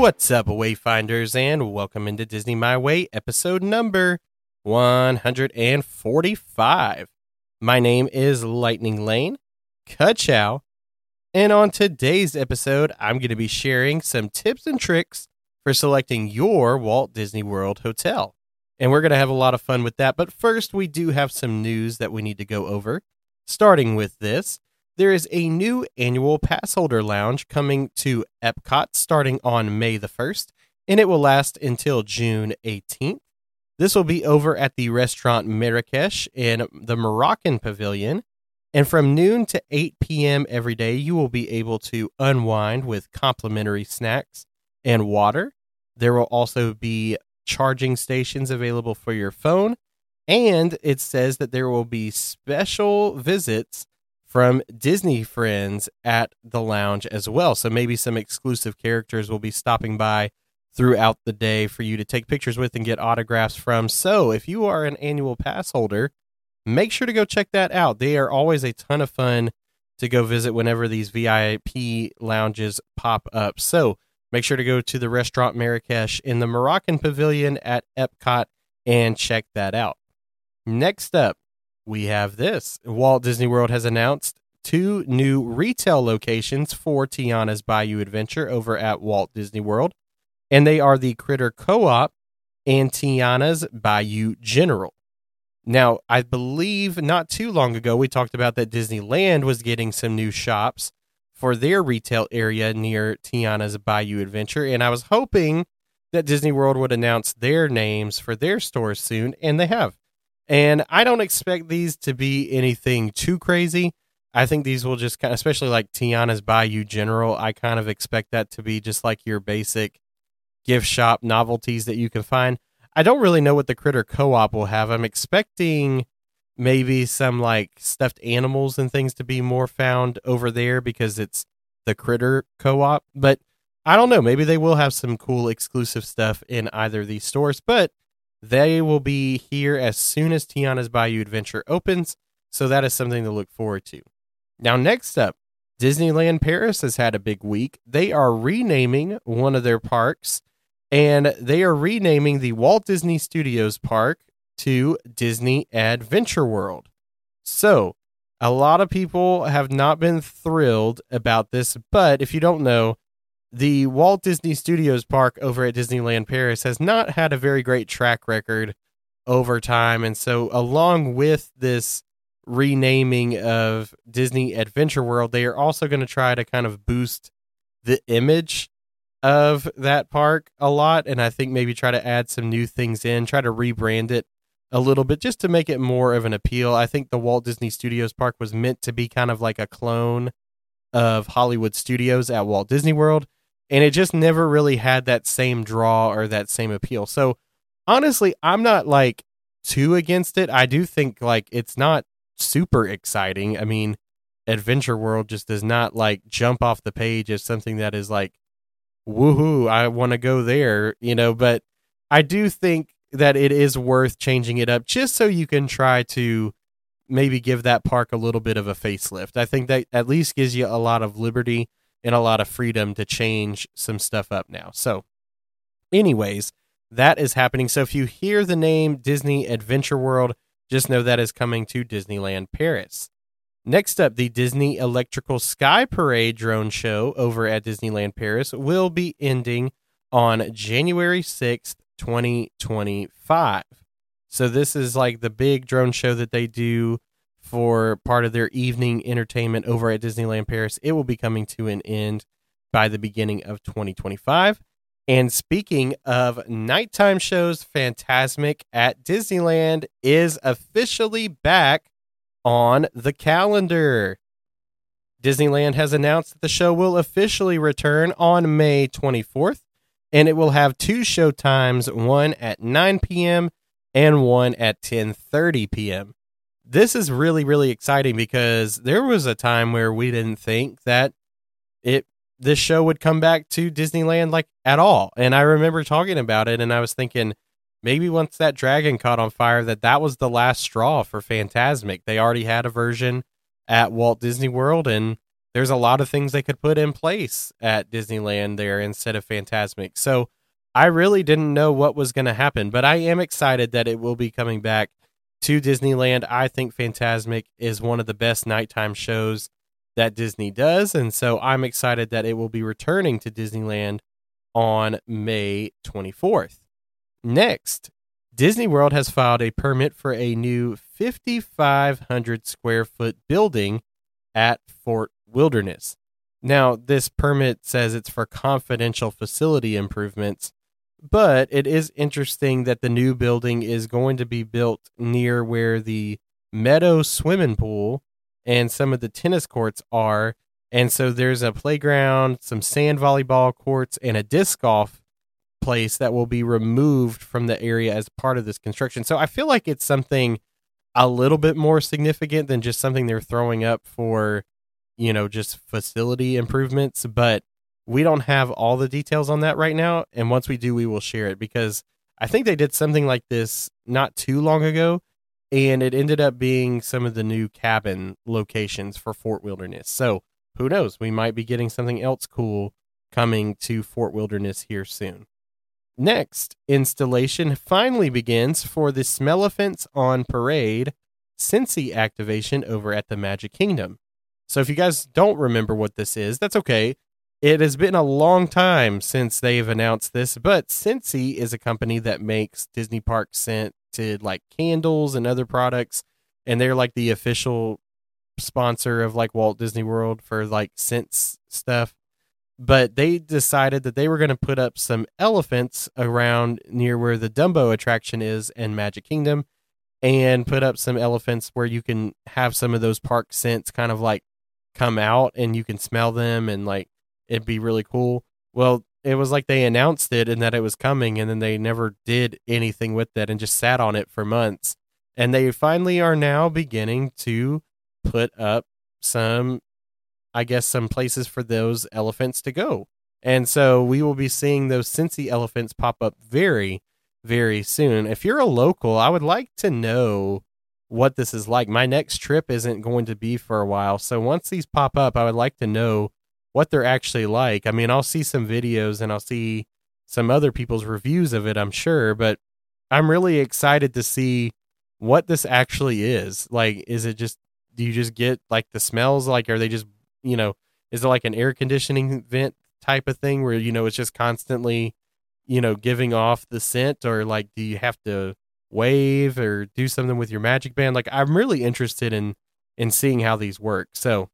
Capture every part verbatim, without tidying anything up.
What's up, Wayfinders, and welcome into Disney My Way, episode number one hundred forty-five. My name is Lightning Lane, Ka-chow, and on today's episode, I'm going to be sharing some tips and tricks for selecting your Walt Disney World hotel. And we're going to have a lot of fun with that, but first, we do have some news that we need to go over. Starting with this, there is a new annual pass holder lounge coming to Epcot starting on May the first, and it will last until June eighteenth. This will be over at the restaurant Marrakesh in the Moroccan Pavilion, and from noon to eight p.m. every day, you will be able to unwind with complimentary snacks and water. There will also be charging stations available for your phone, and it says that there will be special visits from Disney friends at the lounge as well. So maybe some exclusive characters will be stopping by throughout the day for you to take pictures with and get autographs from. So if you are an annual pass holder, make sure to go check that out. They are always a ton of fun to go visit whenever these V I P lounges pop up. So make sure to go to the restaurant Marrakesh in the Moroccan Pavilion at Epcot and check that out. Next up, we have this. Walt Disney World has announced two new retail locations for Tiana's Bayou Adventure over at Walt Disney World, and they are the Critter Co-op and Tiana's Bayou General. Now, I believe not too long ago, we talked about that Disneyland was getting some new shops for their retail area near Tiana's Bayou Adventure, and I was hoping that Disney World would announce their names for their stores soon, and they have. And I don't expect these to be anything too crazy. I think these will just kind of, especially like Tiana's Bayou General, I kind of expect that to be just like your basic gift shop novelties that you can find. I don't really know what the Critter Co-op will have. I'm expecting maybe some like stuffed animals and things to be more found over there because it's the Critter Co-op. But I don't know. Maybe they will have some cool exclusive stuff in either of these stores. But they will be here as soon as Tiana's Bayou Adventure opens, so that is something to look forward to. Now, next up, Disneyland Paris has had a big week. They are renaming one of their parks, and they are renaming the Walt Disney Studios Park to Disney Adventure World. So, a lot of people have not been thrilled about this, but if you don't know, the Walt Disney Studios Park over at Disneyland Paris has not had a very great track record over time. And so along with this renaming of Disney Adventure World, they are also going to try to kind of boost the image of that park a lot. And I think maybe try to add some new things in, try to rebrand it a little bit just to make it more of an appeal. I think the Walt Disney Studios Park was meant to be kind of like a clone of Hollywood Studios at Walt Disney World. And it just never really had that same draw or that same appeal. So honestly, I'm not like too against it. I do think like it's not super exciting. I mean, Adventure World just does not like jump off the page as something that is like, woohoo, I want to go there, you know, but I do think that it is worth changing it up just so you can try to maybe give that park a little bit of a facelift. I think that at least gives you a lot of liberty and a lot of freedom to change some stuff up now. So anyways, that is happening. So if you hear the name Disney Adventure World, just know that is coming to Disneyland Paris. Next up, the Disney Electrical Sky Parade drone show over at Disneyland Paris will be ending on January sixth, twenty twenty-five. So this is like the big drone show that they do for part of their evening entertainment over at Disneyland Paris. It will be coming to an end by the beginning of twenty twenty-five. And speaking of nighttime shows, Fantasmic at Disneyland is officially back on the calendar. Disneyland has announced that the show will officially return on May twenty-fourth, and it will have two show times, one at nine p.m. and one at ten thirty p.m. This is really, really exciting because there was a time where we didn't think that it this show would come back to Disneyland like at all. And I remember talking about it and I was thinking maybe once that dragon caught on fire that that was the last straw for Fantasmic. They already had a version at Walt Disney World and there's a lot of things they could put in place at Disneyland there instead of Fantasmic. So I really didn't know what was going to happen, but I am excited that it will be coming back to Disneyland. I think Fantasmic is one of the best nighttime shows that Disney does, and so I'm excited that it will be returning to Disneyland on May twenty-fourth. Next, Disney World has filed a permit for a new fifty-five hundred square foot building at Fort Wilderness. Now, this permit says it's for confidential facility improvements, but it is interesting that the new building is going to be built near where the Meadow swimming pool and some of the tennis courts are. And so there's a playground, some sand volleyball courts, and a disc golf place that will be removed from the area as part of this construction. So I feel like it's something a little bit more significant than just something they're throwing up for, you know, just facility improvements. But we don't have all the details on that right now. And once we do, we will share it, because I think they did something like this not too long ago, and it ended up being some of the new cabin locations for Fort Wilderness. So who knows? We might be getting something else cool coming to Fort Wilderness here soon. Next, installation finally begins for the Smellephants on Parade Cincy activation over at the Magic Kingdom. So if you guys don't remember what this is, that's okay. It has been a long time since they've announced this, but Cincy is a company that makes Disney Park scented like candles and other products, and they're like the official sponsor of like Walt Disney World for like scents stuff. But they decided that they were going to put up some elephants around near where the Dumbo attraction is in Magic Kingdom, and put up some elephants where you can have some of those park scents kind of like come out and you can smell them, and like it'd be really cool. Well, it was like they announced it and that it was coming, and then they never did anything with it and just sat on it for months. And they finally are now beginning to put up some, I guess, some places for those elephants to go. And so we will be seeing those Cincy elephants pop up very, very soon. If you're a local, I would like to know what this is like. My next trip isn't going to be for a while. So once these pop up, I would like to know what they're actually like. I mean, I'll see some videos and I'll see some other people's reviews of it, I'm sure, but I'm really excited to see what this actually is. Like, is it just, do you just get like the smells? Like, are they just, you know, is it like an air conditioning vent type of thing where, you know, it's just constantly, you know, giving off the scent? Or like, do you have to wave or do something with your magic band? Like, I'm really interested in, in seeing how these work. So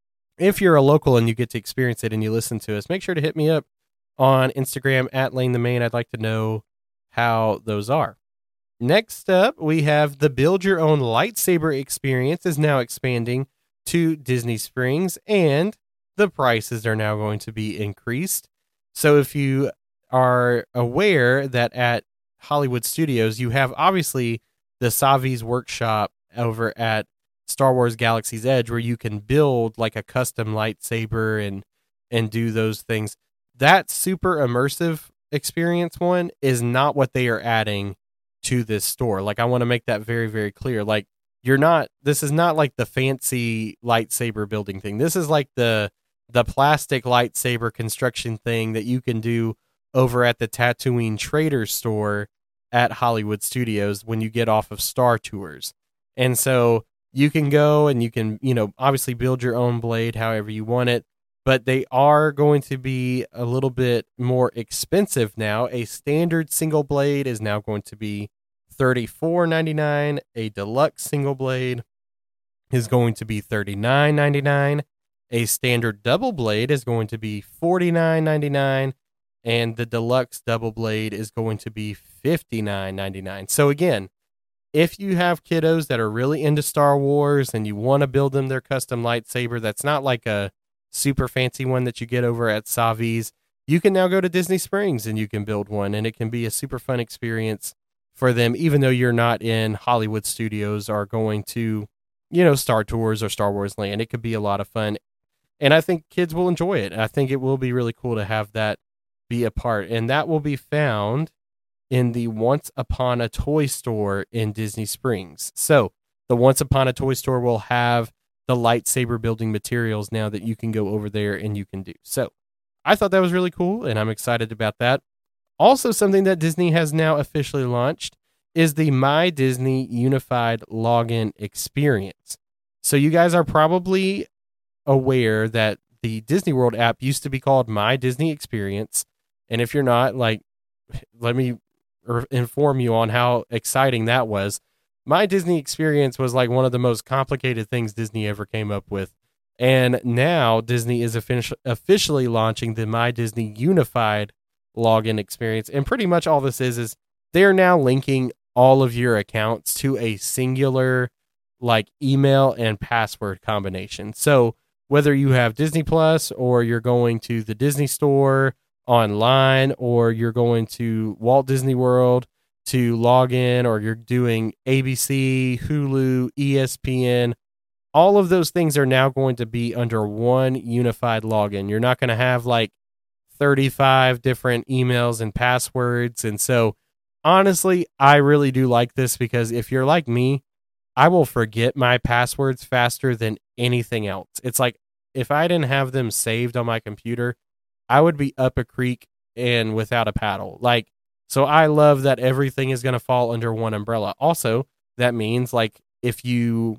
if you're a local and you get to experience it and you listen to us, make sure to hit me up on Instagram at Lane the Main. I'd like to know how those are. Next up, we have the Build Your Own Lightsaber experience is now expanding to Disney Springs, and the prices are now going to be increased. So if you are aware that at Hollywood Studios, you have obviously the Savi's Workshop over at Star Wars Galaxy's Edge, where you can build like a custom lightsaber and and do those things. That super immersive experience one is not what they are adding to this store. Like, I want to make that very, very clear. Like, you're not, this is not like the fancy lightsaber building thing. This is like the the plastic lightsaber construction thing that you can do over at the Tatooine Trader store at Hollywood Studios when you get off of Star Tours. And so you can go and you can, you know, obviously build your own blade however you want it, but they are going to be a little bit more expensive now. A standard single blade is now going to be thirty-four ninety-nine. A deluxe single blade is going to be thirty-nine ninety-nine. A standard double blade is going to be forty-nine ninety-nine. And the deluxe double blade is going to be fifty-nine ninety-nine. So again, if you have kiddos that are really into Star Wars and you want to build them their custom lightsaber, that's not like a super fancy one that you get over at Savi's, you can now go to Disney Springs and you can build one, and it can be a super fun experience for them, even though you're not in Hollywood Studios or going to, you know, Star Tours or Star Wars Land. It could be a lot of fun, and I think kids will enjoy it. I think it will be really cool to have that be a part, and that will be found in the Once Upon a Toy store in Disney Springs. So the Once Upon a Toy store will have the lightsaber building materials now that you can go over there and you can do. So I thought that was really cool, and I'm excited about that. Also, something that Disney has now officially launched is the My Disney Unified Login Experience. So you guys are probably aware that the Disney World app used to be called My Disney Experience. And if you're not, like, let me inform you on how exciting that was. My Disney Experience was like one of the most complicated things Disney ever came up with. And now Disney is offic- officially launching the My Disney Unified Login Experience. And pretty much all this is, is they are now linking all of your accounts to a singular, like, email and password combination. So whether you have Disney Plus, or you're going to the Disney Store online, or you're going to Walt Disney World to log in, or you're doing A B C, Hulu, E S P N, all of those things are now going to be under one unified login. You're not going to have like thirty-five different emails and passwords. And so honestly, I really do like this, because if you're like me, I will forget my passwords faster than anything else. It's like, if I didn't have them saved on my computer, I would be up a creek and without a paddle. Like, so I love that everything is going to fall under one umbrella. Also, that means, like, if you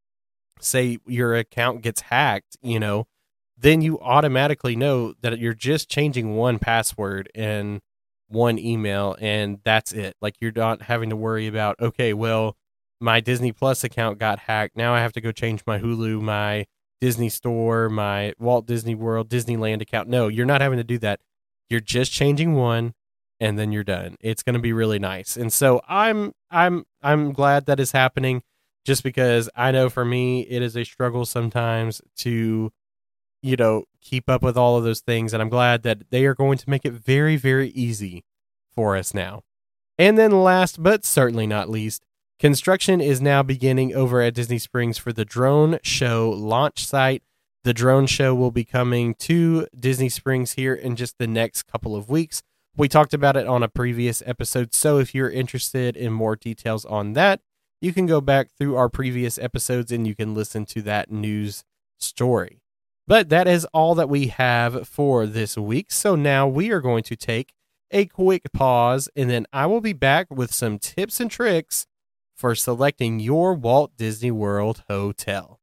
say your account gets hacked, you know, then you automatically know that you're just changing one password and one email, and that's it. Like, you're not having to worry about, okay, well, my Disney Plus account got hacked. Now I have to go change my Hulu, my Disney Store, my Walt Disney World, Disneyland account. No, you're not having to do that. You're just changing one, and then you're done. It's going to be really nice. And so I'm I'm I'm glad that is happening, just because I know for me it is a struggle sometimes to, you know, keep up with all of those things, and I'm glad that they are going to make it very, very easy for us now. And then last but certainly not least, construction is now beginning over at Disney Springs for the Drone Show launch site. The Drone Show will be coming to Disney Springs here in just the next couple of weeks. We talked about it on a previous episode, so if you're interested in more details on that, you can go back through our previous episodes and you can listen to that news story. But that is all that we have for this week. So now we are going to take a quick pause, and then I will be back with some tips and tricks for selecting your Walt Disney World hotel.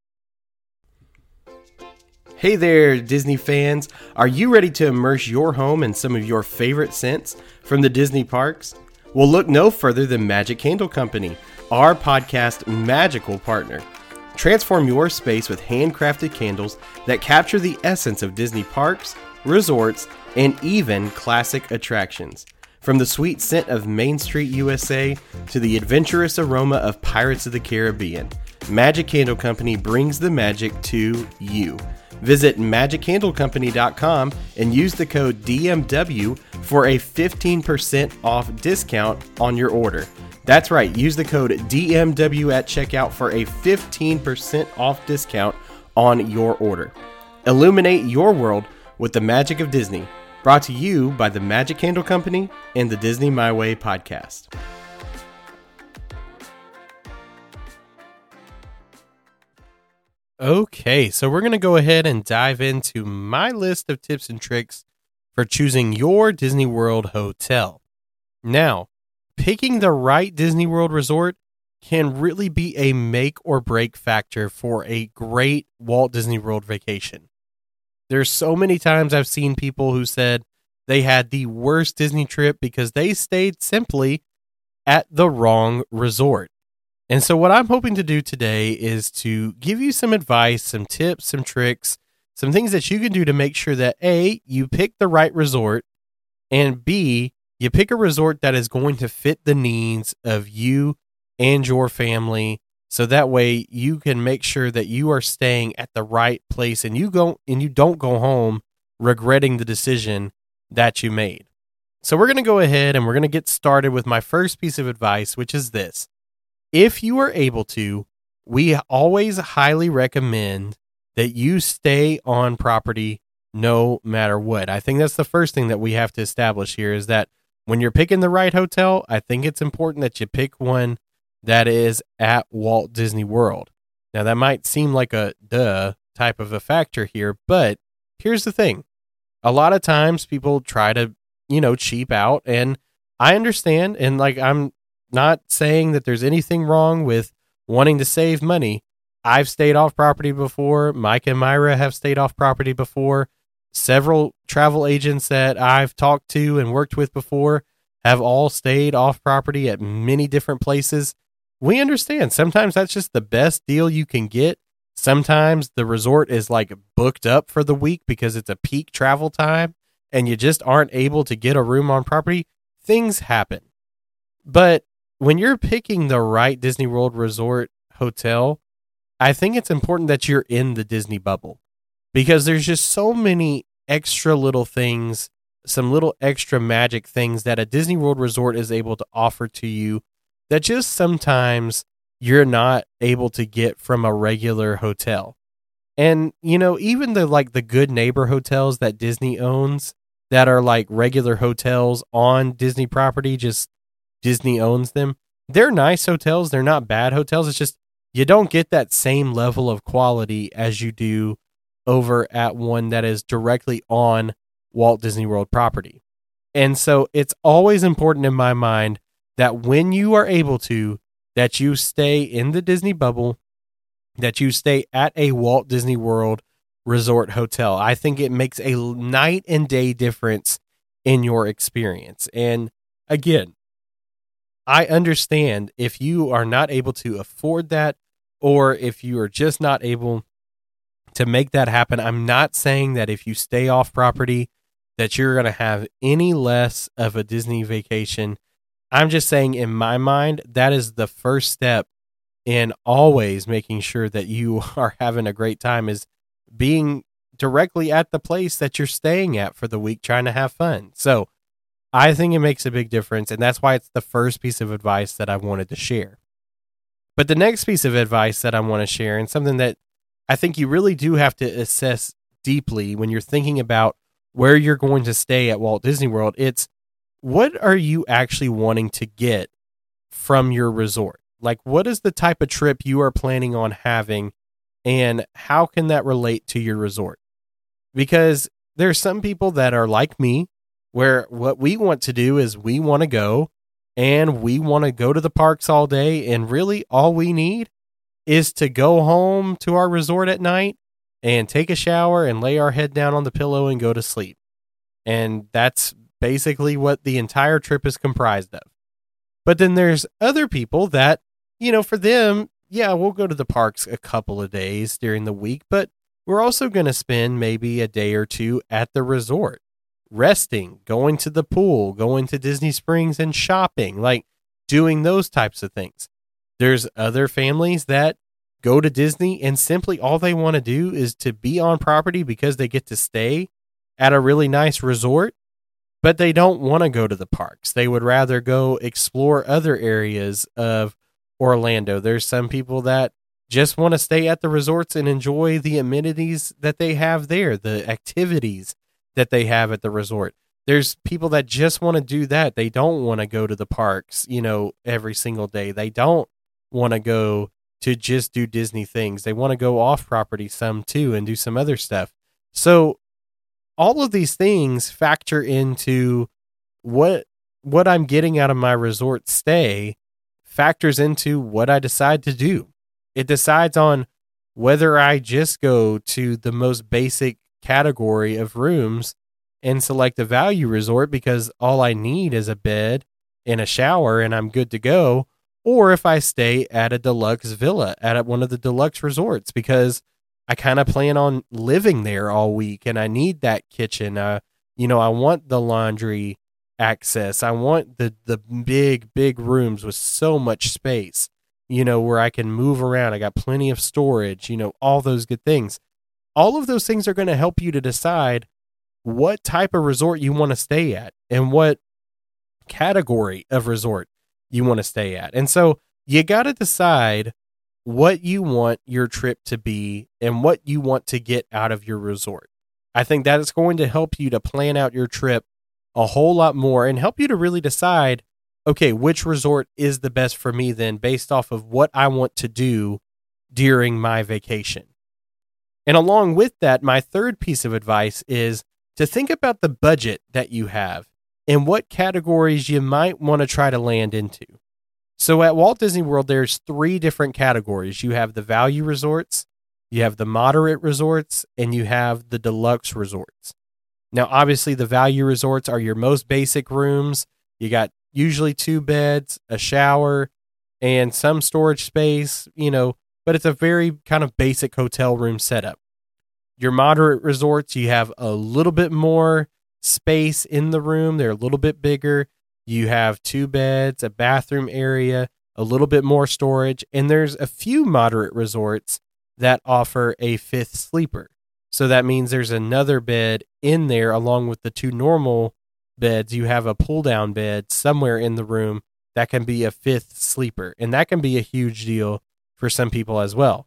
Hey there, Disney fans. Are you ready to immerse your home in some of your favorite scents from the Disney parks? Well, look no further than Magic Candle Company, our podcast magical partner. Transform your space with handcrafted candles that capture the essence of Disney parks, resorts, and even classic attractions. From the sweet scent of Main Street U S A to the adventurous aroma of Pirates of the Caribbean, Magic Candle Company brings the magic to you. Visit magic candle company dot com and use the code D M W for a fifteen percent off discount on your order. That's right, use the code D M W at checkout for a fifteen percent off discount on your order. Illuminate your world with the magic of Disney. Brought to you by the Magic Candle Company and the Disney My Way podcast. Okay, so we're going to go ahead and dive into my list of tips and tricks for choosing your Disney World hotel. Now, picking the right Disney World resort can really be a make or break factor for a great Walt Disney World vacation. There's so many times I've seen people who said they had the worst Disney trip because they stayed simply at the wrong resort. And so what I'm hoping to do today is to give you some advice, some tips, some tricks, some things that you can do to make sure that A, you pick the right resort, and B, you pick a resort that is going to fit the needs of you and your family. So that way you can make sure that you are staying at the right place and you go and you don't go home regretting the decision that you made. So we're going to go ahead and we're going to get started with my first piece of advice, which is this. If you are able to, we always highly recommend that you stay on property no matter what. I think that's the first thing that we have to establish here, is that when you're picking the right hotel, I think it's important that you pick one that is at Walt Disney World. Now, that might seem like a duh type of a factor here, but here's the thing. A lot of times people try to, you know, cheap out, and I understand. And like, I'm not saying that there's anything wrong with wanting to save money. I've stayed off property before. Mike and Myra have stayed off property before. Several travel agents that I've talked to and worked with before have all stayed off property at many different places. We understand sometimes that's just the best deal you can get. Sometimes the resort is like booked up for the week because it's a peak travel time and you just aren't able to get a room on property. Things happen. But when you're picking the right Disney World Resort hotel, I think it's important that you're in the Disney bubble, because there's just so many extra little things, some little extra magic things that a Disney World Resort is able to offer to you that just sometimes you're not able to get from a regular hotel. And, you know, even the like the Good Neighbor hotels that Disney owns that are like regular hotels on Disney property, just Disney owns them. They're nice hotels. They're not bad hotels. It's just you don't get that same level of quality as you do over at one that is directly on Walt Disney World property. And so it's always important in my mind that when you are able to, that you stay in the Disney bubble, that you stay at a Walt Disney World Resort hotel. I think it makes a night and day difference in your experience. And again, I understand if you are not able to afford that, or if you are just not able to make that happen. I'm not saying that if you stay off property that you're going to have any less of a Disney vacation. I'm just saying, in my mind, that is the first step in always making sure that you are having a great time, is being directly at the place that you're staying at for the week, trying to have fun. So I think it makes a big difference, and that's why it's the first piece of advice that I wanted to share. But the next piece of advice that I want to share, and something that I think you really do have to assess deeply when you're thinking about where you're going to stay at Walt Disney World, it's what are you actually wanting to get from your resort? Like, what is the type of trip you are planning on having, and how can that relate to your resort? Because there's some people that are like me, where what we want to do is we want to go and we want to go to the parks all day, and really all we need is to go home to our resort at night and take a shower and lay our head down on the pillow and go to sleep. And that's basically what the entire trip is comprised of. But then there's other people that, you know, for them, yeah, we'll go to the parks a couple of days during the week, but we're also going to spend maybe a day or two at the resort, resting, going to the pool, going to Disney Springs and shopping, like doing those types of things. There's other families that go to Disney and simply all they want to do is to be on property because they get to stay at a really nice resort, but they don't want to go to the parks. They would rather go explore other areas of Orlando. There's some people that just want to stay at the resorts and enjoy the amenities that they have there, the activities that they have at the resort. There's people that just want to do that. They don't want to go to the parks, you know, every single day. They don't want to go to just do Disney things. They want to go off property some too and do some other stuff. So all of these things factor into what what I'm getting out of my resort stay, factors into what I decide to do. It decides on whether I just go to the most basic category of rooms and select a value resort because all I need is a bed and a shower and I'm good to go, or if I stay at a deluxe villa at one of the deluxe resorts because I kind of plan on living there all week and I need that kitchen. Uh, you know, I want the laundry access. I want the, the big, big rooms with so much space, you know, where I can move around. I got plenty of storage, you know, all those good things. All of those things are going to help you to decide what type of resort you want to stay at and what category of resort you want to stay at. And so you got to decide what you want your trip to be and what you want to get out of your resort. I think that is going to help you to plan out your trip a whole lot more and help you to really decide, okay, which resort is the best for me then based off of what I want to do during my vacation. And along with that, my third piece of advice is to think about the budget that you have and what categories you might want to try to land into. So at Walt Disney World, there's three different categories. You have the value resorts, you have the moderate resorts, and you have the deluxe resorts. Now, obviously, the value resorts are your most basic rooms. You got usually two beds, a shower, and some storage space, you know, but it's a very kind of basic hotel room setup. Your moderate resorts, you have a little bit more space in the room. They're a little bit bigger. You have two beds, a bathroom area, a little bit more storage, and there's a few moderate resorts that offer a fifth sleeper. So that means there's another bed in there along with the two normal beds. You have a pull-down bed somewhere in the room that can be a fifth sleeper, and that can be a huge deal for some people as well.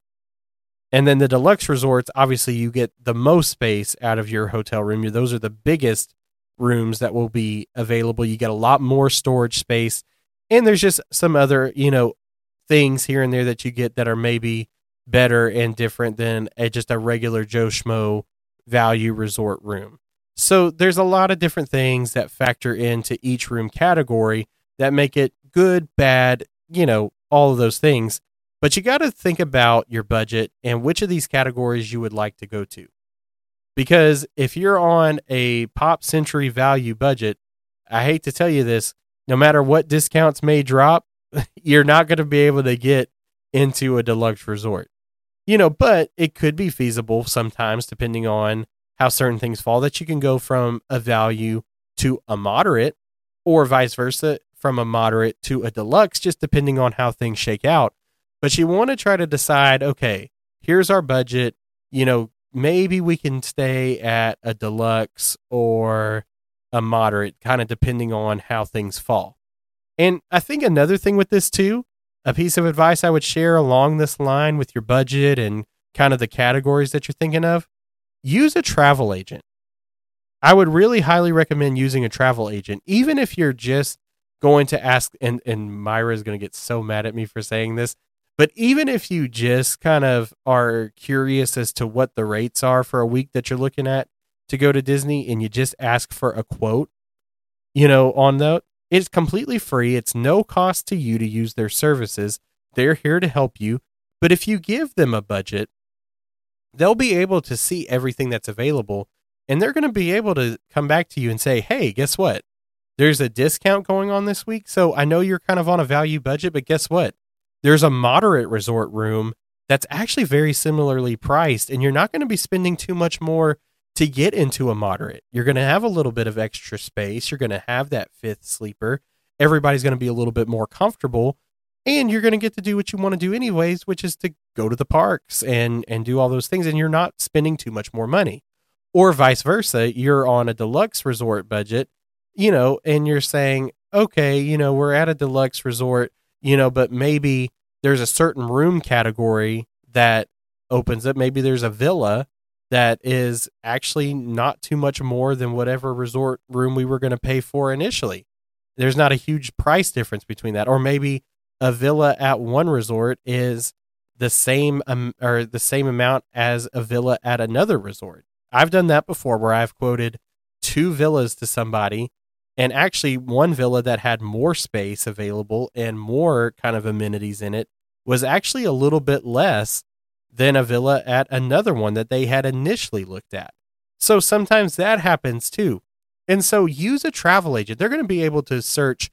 And then the deluxe resorts, obviously you get the most space out of your hotel room. Those are the biggest rooms that will be available. You get a lot more storage space, and there's just some other, you know, things here and there that you get that are maybe better and different than a, just a regular Joe Schmo value resort room. So there's a lot of different things that factor into each room category that make it good, bad, you know, all of those things. But you got to think about your budget and which of these categories you would like to go to. Because if you're on a Pop Century value budget, I hate to tell you this, no matter what discounts may drop, you're not going to be able to get into a deluxe resort. You know, but it could be feasible sometimes, depending on how certain things fall, that you can go from a value to a moderate, or vice versa, from a moderate to a deluxe, just depending on how things shake out. But you want to try to decide, okay, here's our budget. You know, maybe we can stay at a deluxe or a moderate, kind of depending on how things fall. And I think another thing with this too, a piece of advice I would share along this line with your budget and kind of the categories that you're thinking of, use a travel agent. I would really highly recommend using a travel agent, even if you're just going to ask, and, and Myra is going to get so mad at me for saying this, but even if you just kind of are curious as to what the rates are for a week that you're looking at to go to Disney, and you just ask for a quote, you know, on that, it's completely free. It's no cost to you to use their services. They're here to help you. But if you give them a budget, they'll be able to see everything that's available, and they're going to be able to come back to you and say, hey, guess what? There's a discount going on this week. So I know you're kind of on a value budget, but guess what? There's a moderate resort room that's actually very similarly priced, and you're not going to be spending too much more to get into a moderate. You're going to have a little bit of extra space. You're going to have that fifth sleeper. Everybody's going to be a little bit more comfortable, and you're going to get to do what you want to do anyways, which is to go to the parks and, and do all those things, and you're not spending too much more money. Or vice versa, you're on a deluxe resort budget, you know, and you're saying, okay, you know, we're at a deluxe resort, you know, but maybe there's a certain room category that opens up. Maybe there's a villa that is actually not too much more than whatever resort room we were going to pay for initially. There's not a huge price difference between that. Or maybe a villa at one resort is the same um, or the same amount as a villa at another resort. I've done that before, where I've quoted two villas to somebody, and actually one villa that had more space available and more kind of amenities in it was actually a little bit less than a villa at another one that they had initially looked at. So sometimes that happens too. And so use a travel agent. They're going to be able to search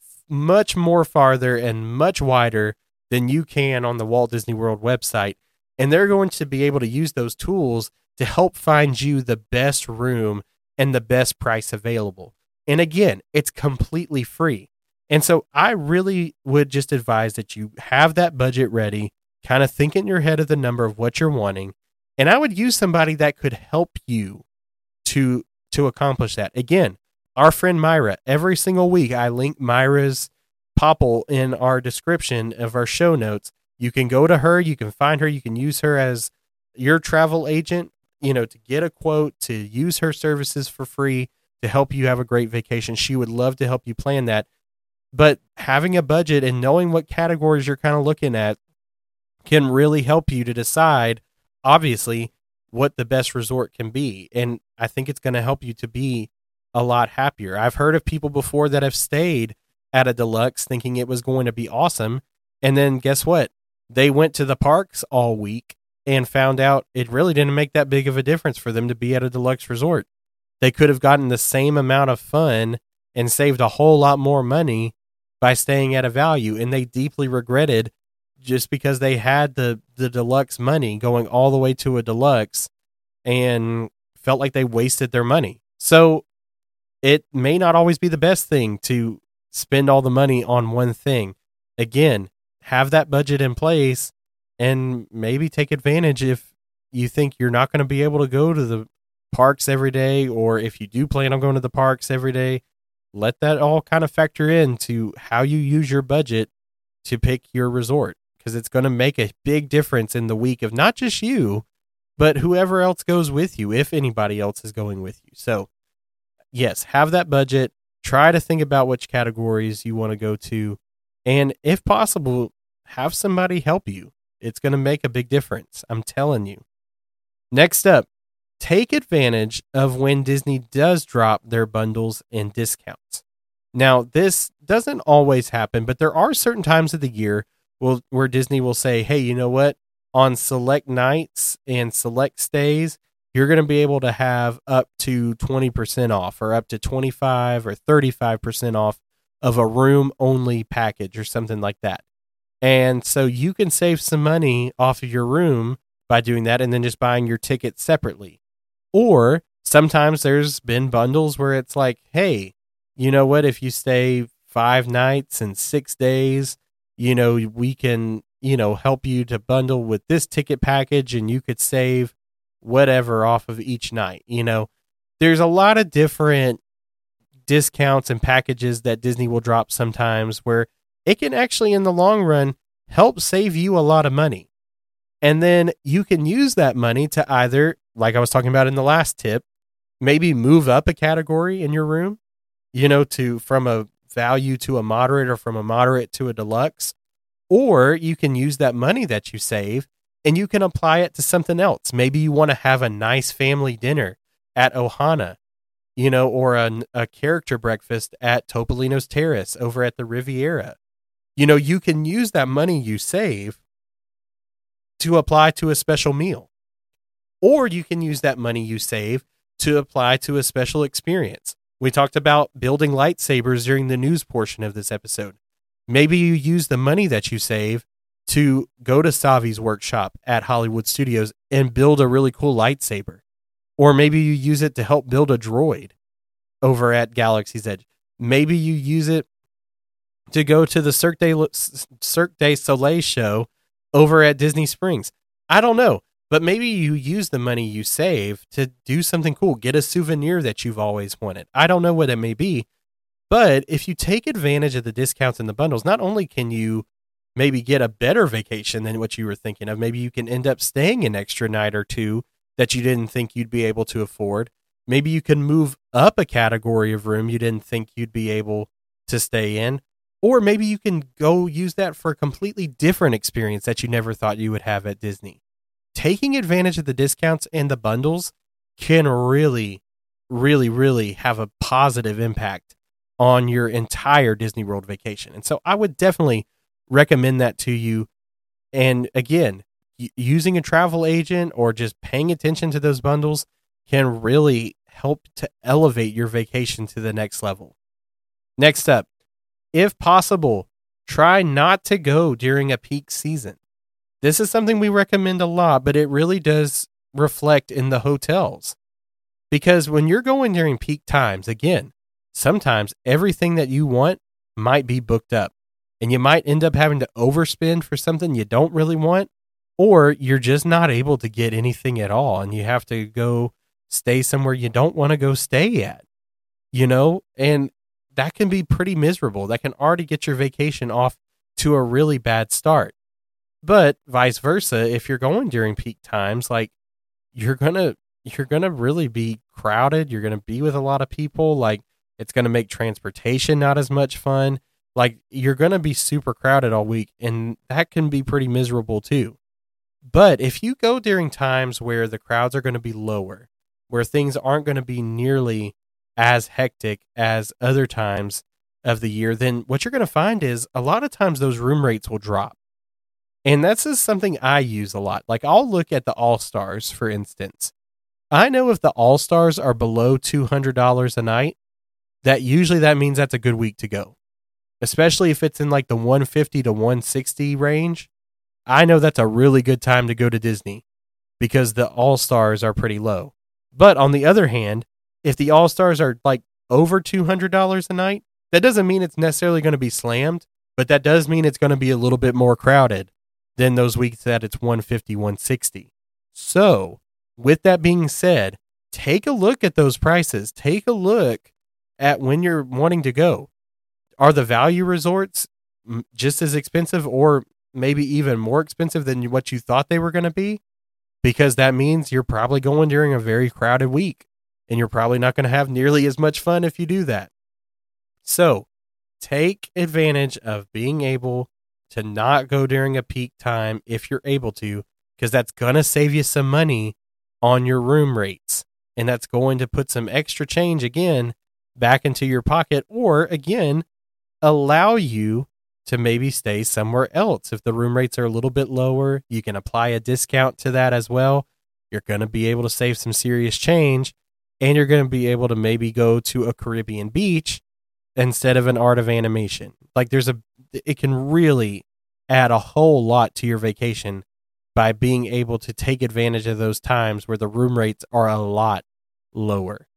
much more farther and much wider than you can on the Walt Disney World website. And they're going to be able to use those tools to help find you the best room and the best price available. And again, it's completely free. And so I really would just advise that you have that budget ready, kind of think in your head of the number of what you're wanting. And I would use somebody that could help you to, to accomplish that. Again, our friend Myra, every single week, I link Myra's Popple in our description of our show notes. You can go to her, you can find her, you can use her as your travel agent, you know, to get a quote, to use her services for free, to help you have a great vacation. She would love to help you plan that. But having a budget and knowing what categories you're kind of looking at can really help you to decide, obviously, what the best resort can be. And I think it's going to help you to be a lot happier. I've heard of people before that have stayed at a deluxe thinking it was going to be awesome. And then guess what? They went to the parks all week and found out it really didn't make that big of a difference for them to be at a deluxe resort. They could have gotten the same amount of fun and saved a whole lot more money by staying at a value. And they deeply regretted just because they had the, the deluxe money going all the way to a deluxe and felt like they wasted their money. So it may not always be the best thing to spend all the money on one thing. Again, have that budget in place and maybe take advantage if you think you're not going to be able to go to the parks every day, or if you do plan on going to the parks every day, let that all kind of factor into how you use your budget to pick your resort, because it's going to make a big difference in the week of not just you, but whoever else goes with you, if anybody else is going with you. So yes, have that budget, try to think about which categories you want to go to, and if possible, have somebody help you. It's going to make a big difference. I'm telling you. Next up, take advantage of when Disney does drop their bundles and discounts. Now, this doesn't always happen, but there are certain times of the year will, where Disney will say, hey, you know what? On select nights and select stays, you're going to be able to have up to twenty percent off, or up to twenty-five or thirty-five percent off of a room-only package or something like that. And so you can save some money off of your room by doing that and then just buying your ticket separately. Or sometimes there's been bundles where it's like, hey, you know what? If you stay five nights and six days, you know, we can, you know, help you to bundle with this ticket package and you could save whatever off of each night. You know, there's a lot of different discounts and packages that Disney will drop sometimes where it can actually, in the long run, help save you a lot of money. And then you can use that money to either, like I was talking about in the last tip, maybe move up a category in your room, you know, to from a value to a moderate, or from a moderate to a deluxe. Or you can use that money that you save and you can apply it to something else. Maybe you want to have a nice family dinner at Ohana, you know, or a, a character breakfast at Topolino's Terrace over at the Riviera. You know, you can use that money you save to apply to a special meal. Or you can use that money you save to apply to a special experience. We talked about building lightsabers during the news portion of this episode. Maybe you use the money that you save to go to Savi's workshop at Hollywood Studios and build a really cool lightsaber. Or maybe you use it to help build a droid over at Galaxy's Edge. Maybe you use it to go to the Cirque du, Cirque du Soleil show over at Disney Springs. I don't know, but maybe you use the money you save to do something cool. Get a souvenir that you've always wanted. I don't know what it may be, but if you take advantage of the discounts and the bundles, not only can you maybe get a better vacation than what you were thinking of, maybe you can end up staying an extra night or two that you didn't think you'd be able to afford. Maybe you can move up a category of room you didn't think you'd be able to stay in. Or maybe you can go use that for a completely different experience that you never thought you would have at Disney. Taking advantage of the discounts and the bundles can really, really, really have a positive impact on your entire Disney World vacation. And so I would definitely recommend that to you. And again, y- using a travel agent or just paying attention to those bundles can really help to elevate your vacation to the next level. Next up, if possible, try not to go during a peak season. This is something we recommend a lot, but it really does reflect in the hotels. Because when you're going during peak times, again, sometimes everything that you want might be booked up. And you might end up having to overspend for something you don't really want, or you're just not able to get anything at all, and you have to go stay somewhere you don't want to go stay at. You know, and that can be pretty miserable. That can already get your vacation off to a really bad start. But vice versa, if you're going during peak times, like you're going to you're going to really be crowded, you're going to be with a lot of people, like it's going to make transportation not as much fun. Like, you're going to be super crowded all week, and that can be pretty miserable too. But if you go during times where the crowds are going to be lower, where things aren't going to be nearly as hectic as other times of the year, then what you're going to find is a lot of times those room rates will drop. And that's just something I use a lot. Like, I'll look at the All-Stars, for instance. I know if the All-Stars are below two hundred dollars a night, that usually that means that's a good week to go. Especially if it's in like the one fifty to one sixty range. I know that's a really good time to go to Disney because the All-Stars are pretty low. But on the other hand, if the All-Stars are like over two hundred dollars a night, that doesn't mean it's necessarily going to be slammed, but that does mean it's going to be a little bit more crowded than those weeks that it's one fifty, one sixty. So, with that being said, take a look at those prices. Take a look at when you're wanting to go. Are the value resorts just as expensive or maybe even more expensive than what you thought they were going to be? Because that means you're probably going during a very crowded week, and you're probably not going to have nearly as much fun if you do that. So, take advantage of being able to not go during a peak time if you're able to, because that's going to save you some money on your room rates. And that's going to put some extra change again back into your pocket, or again, allow you to maybe stay somewhere else. If the room rates are a little bit lower, you can apply a discount to that as well. You're going to be able to save some serious change, and you're going to be able to maybe go to a Caribbean beach instead of an Art of Animation. Like, there's a, it can really add a whole lot to your vacation by being able to take advantage of those times where the room rates are a lot lower.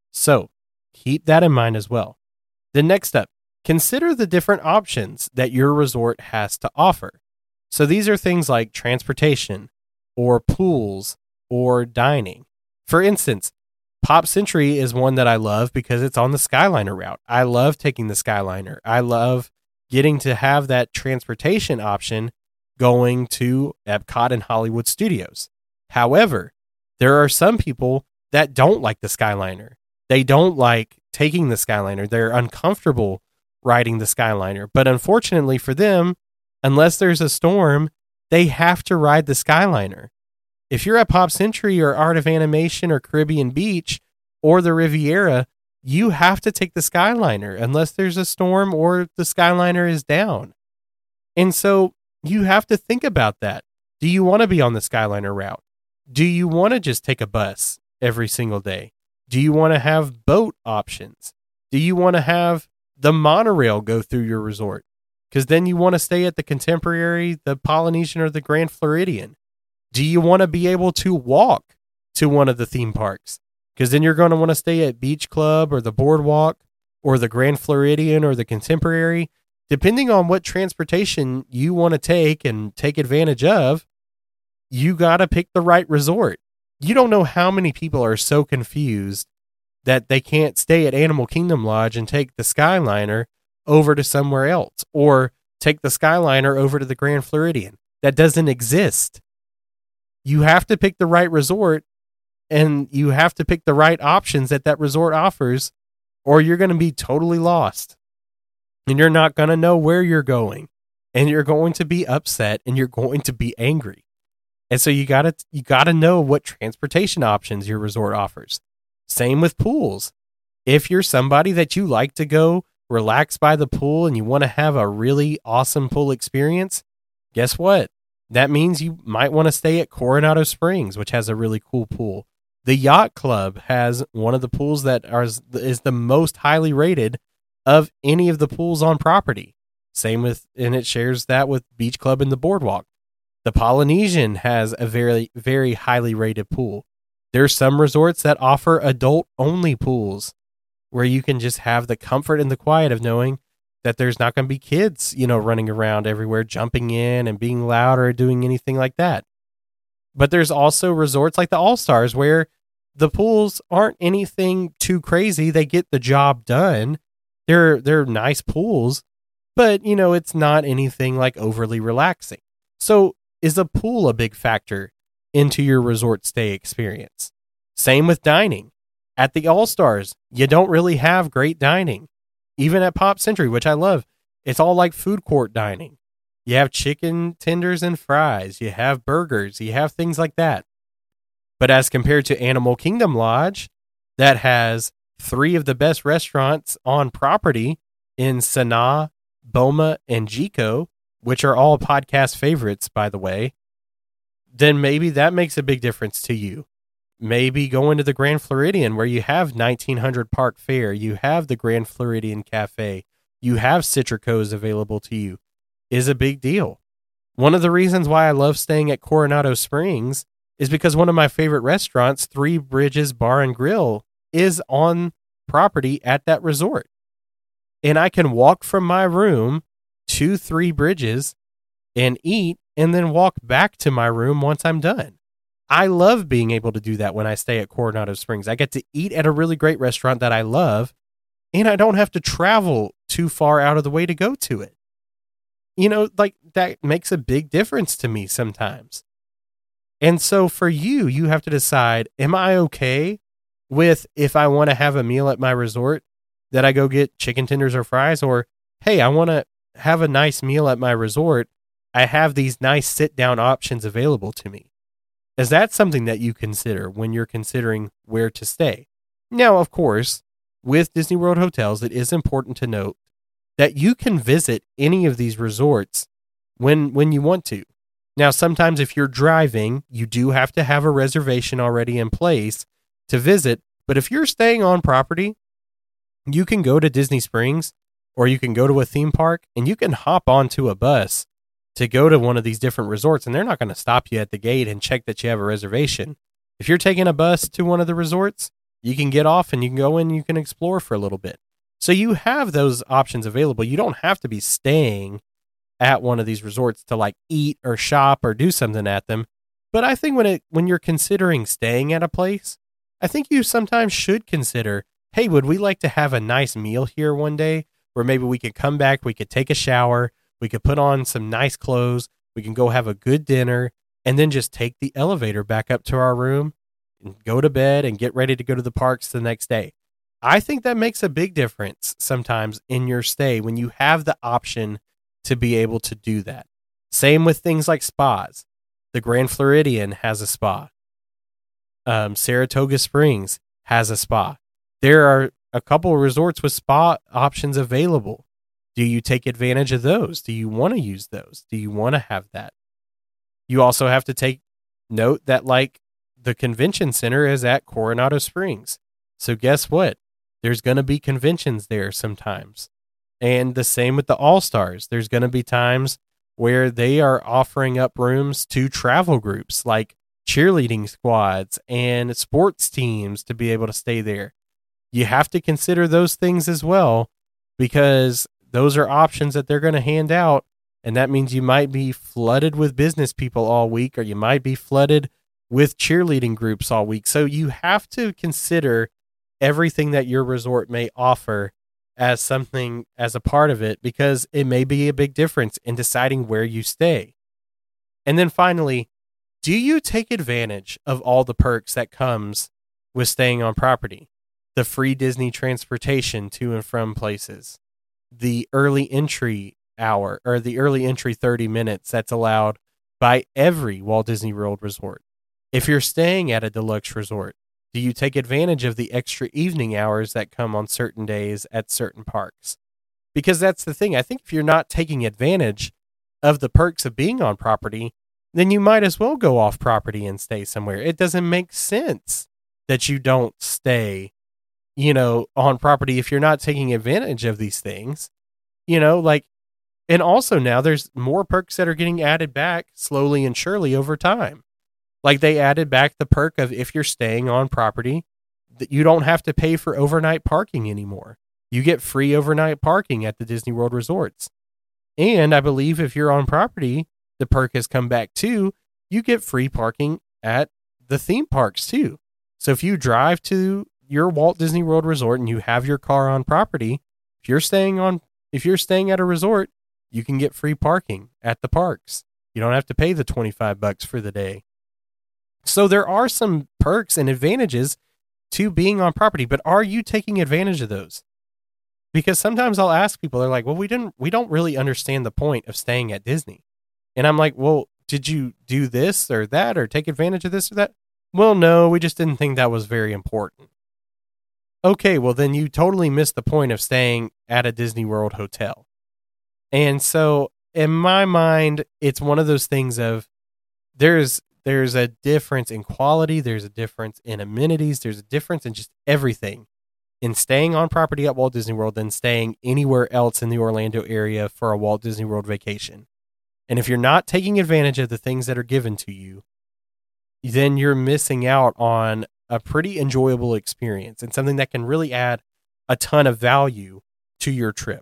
So keep that in mind as well. The next step, consider the different options that your resort has to offer. So these are things like transportation or pools or dining. For instance, Pop Century is one that I love because it's on the Skyliner route. I love taking the Skyliner. I love getting to have that transportation option going to Epcot and Hollywood Studios. However, there are some people that don't like the Skyliner. They don't like taking the Skyliner. They're uncomfortable riding the Skyliner. But unfortunately for them, unless there's a storm, they have to ride the Skyliner. If you're at Pop Century or Art of Animation or Caribbean Beach or the Riviera, you have to take the Skyliner unless there's a storm or the Skyliner is down. And so you have to think about that. Do you want to be on the Skyliner route? Do you want to just take a bus every single day? Do you want to have boat options? Do you want to have the monorail go through your resort? Because then you want to stay at the Contemporary, the Polynesian, or the Grand Floridian. Do you want to be able to walk to one of the theme parks? Because then you're going to want to stay at Beach Club or the Boardwalk or the Grand Floridian or the Contemporary. Depending on what transportation you want to take and take advantage of, you got to pick the right resort. You don't know how many people are so confused that they can't stay at Animal Kingdom Lodge and take the Skyliner over to somewhere else, or take the Skyliner over to the Grand Floridian. That doesn't exist. You have to pick the right resort, and you have to pick the right options that that resort offers, or you're going to be totally lost. And you're not going to know where you're going, and you're going to be upset, and you're going to be angry. And so you got to you got to know what transportation options your resort offers. Same with pools. If you're somebody that you like to go relax by the pool and you want to have a really awesome pool experience, guess what? That means you might want to stay at Coronado Springs, which has a really cool pool. The Yacht Club has one of the pools that are, is the most highly rated of any of the pools on property. Same with, and it shares that with Beach Club and the Boardwalk. The Polynesian has a very, very highly rated pool. There's some resorts that offer adult-only pools where you can just have the comfort and the quiet of knowing that there's not going to be kids, you know, running around everywhere, jumping in and being loud or doing anything like that. But there's also resorts like the All-Stars where the pools aren't anything too crazy. They get the job done. They're, they're nice pools, but, you know, it's not anything like overly relaxing. So is a pool a big factor into your resort stay experience? Same with dining. At the All-Stars, you don't really have great dining. Even at Pop Century, which I love, It's all like food court dining. You have chicken tenders and fries. You have burgers. You have things like that. But as compared to Animal Kingdom Lodge, that has three of the best restaurants on property in Sanaa, Boma, and Jiko, which are all podcast favorites, by the way, then maybe that makes a big difference to you. Maybe going to the Grand Floridian, where you have nineteen hundred Park Fare, you have the Grand Floridian Cafe, you have Citrico's available to you, is a big deal. One of the reasons why I love staying at Coronado Springs is because one of my favorite restaurants, Three Bridges Bar and Grill, is on property at that resort. And I can walk from my room to Three Bridges and eat and then walk back to my room once I'm done. I love being able to do that when I stay at Coronado Springs. I get to eat at a really great restaurant that I love, and I don't have to travel too far out of the way to go to it. You know, like that makes a big difference to me sometimes. And so for you, you have to decide, am I okay with, if I want to have a meal at my resort, that I go get chicken tenders or fries? Or, hey, I want to have a nice meal at my resort, I have these nice sit-down options available to me. Is that something that you consider when you're considering where to stay? Now, of course, with Disney World hotels, it is important to note that you can visit any of these resorts when when you want to. Now, sometimes if you're driving, you do have to have a reservation already in place to visit. But if you're staying on property, you can go to Disney Springs, or you can go to a theme park, and you can hop onto a bus to go to one of these different resorts, and they're not going to stop you at the gate and check that you have a reservation. If you're taking a bus to one of the resorts, you can get off and you can go in and you can explore for a little bit. So you have those options available. You don't have to be staying at one of these resorts to like eat or shop or do something at them. But I think when it when you're considering staying at a place, I think you sometimes should consider, hey, would we like to have a nice meal here one day where maybe we could come back, we could take a shower, we could put on some nice clothes, we can go have a good dinner, and then just take the elevator back up to our room and go to bed and get ready to go to the parks the next day. I think that makes a big difference sometimes in your stay when you have the option to be able to do that. Same with things like spas. The Grand Floridian has a spa. Um, Saratoga Springs has a spa. There are a couple of resorts with spa options available. Do you take advantage of those? Do you want to use those? Do you want to have that? You also have to take note that, like, the convention center is at Coronado Springs. So guess what? There's going to be conventions there sometimes. And the same with the All-Stars. There's going to be times where they are offering up rooms to travel groups like cheerleading squads and sports teams to be able to stay there. You have to consider those things as well, because those are options that they're going to hand out. And that means you might be flooded with business people all week, or you might be flooded with cheerleading groups all week. So you have to consider everything that your resort may offer as something, as a part of it, because it may be a big difference in deciding where you stay. And then finally, do you take advantage of all the perks that comes with staying on property? The free Disney transportation to and from places, the early entry hour, or the early entry thirty minutes that's allowed by every Walt Disney World resort. If you're staying at a deluxe resort, do you take advantage of the extra evening hours that come on certain days at certain parks? Because that's the thing. I think if you're not taking advantage of the perks of being on property, then you might as well go off property and stay somewhere. It doesn't make sense that you don't stay, you know, on property if you're not taking advantage of these things. You know, like, and also now there's more perks that are getting added back slowly and surely over time. Like, they added back the perk of, if you're staying on property, that you don't have to pay for overnight parking anymore. You get free overnight parking at the Disney World resorts. And I believe if you're on property, the perk has come back too. You get free parking at the theme parks too. So if you drive to your Walt Disney World resort and you have your car on property, if you're staying on, if you're staying at a resort, you can get free parking at the parks. You don't have to pay the twenty-five bucks for the day. So there are some perks and advantages to being on property, but are you taking advantage of those? Because sometimes I'll ask people, they're like, well, we didn't, we don't really understand the point of staying at Disney. And I'm like, well, did you do this or that or take advantage of this or that? Well, no, we just didn't think that was very important. Okay, well, then you totally missed the point of staying at a Disney World hotel. And so in my mind, it's one of those things of there's there's a difference in quality, there's a difference in amenities, there's a difference in just everything in staying on property at Walt Disney World than staying anywhere else in the Orlando area for a Walt Disney World vacation. And if you're not taking advantage of the things that are given to you, then you're missing out on a pretty enjoyable experience and something that can really add a ton of value to your trip.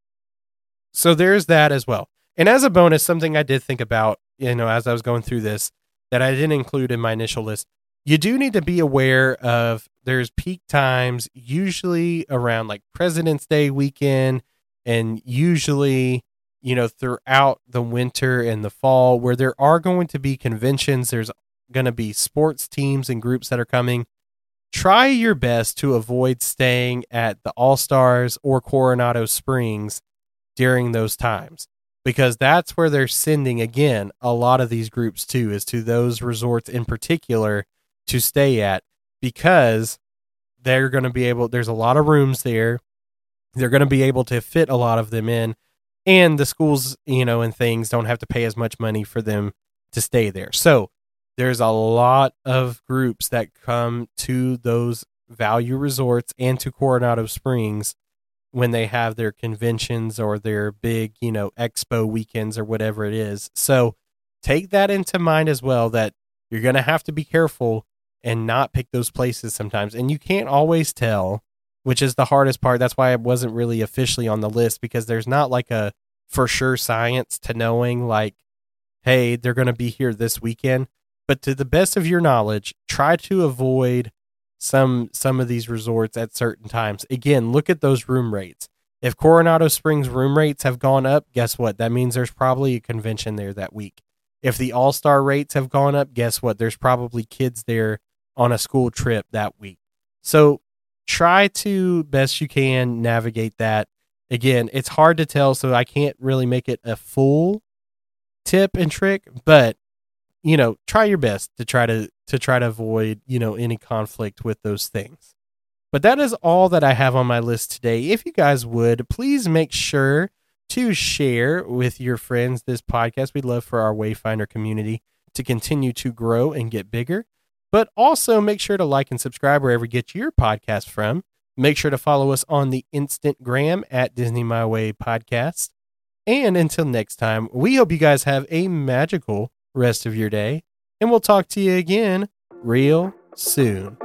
So there's that as well. And as a bonus, something I did think about, you know, as I was going through this that I didn't include in my initial list, you do need to be aware of there's peak times, usually around like President's Day weekend, and usually, you know, throughout the winter and the fall, where there are going to be conventions. There's going to be sports teams and groups that are coming. Try your best to avoid staying at the All-Stars or Coronado Springs during those times, because that's where they're sending, again, a lot of these groups to, is to those resorts in particular to stay at, because they're going to be able, there's a lot of rooms there. They're going to be able to fit a lot of them in, and the schools, you know, and things don't have to pay as much money for them to stay there. So there's a lot of groups that come to those value resorts and to Coronado Springs when they have their conventions or their big, you know, expo weekends or whatever it is. So take that into mind as well, that you're going to have to be careful and not pick those places sometimes. And you can't always tell, which is the hardest part. That's why it wasn't really officially on the list, because there's not like a for sure science to knowing like, hey, they're going to be here this weekend. But to the best of your knowledge, try to avoid some some of these resorts at certain times. Again, look at those room rates. If Coronado Springs room rates have gone up, guess what? That means there's probably a convention there that week. If the All-Star rates have gone up, guess what? There's probably kids there on a school trip that week. So try to, best you can, navigate that. Again, it's hard to tell, so I can't really make it a full tip and trick, but you know, try your best to try to to try to avoid, you know, any conflict with those things. But that is all that I have on my list today. If you guys would, please make sure to share with your friends this podcast. We'd love for our Wayfinder community to continue to grow and get bigger. But also make sure to like and subscribe wherever you get your podcast from. Make sure to follow us on the Instagram at Disney My Way Podcast. And until next time, we hope you guys have a magical rest of your day, and we'll talk to you again real soon.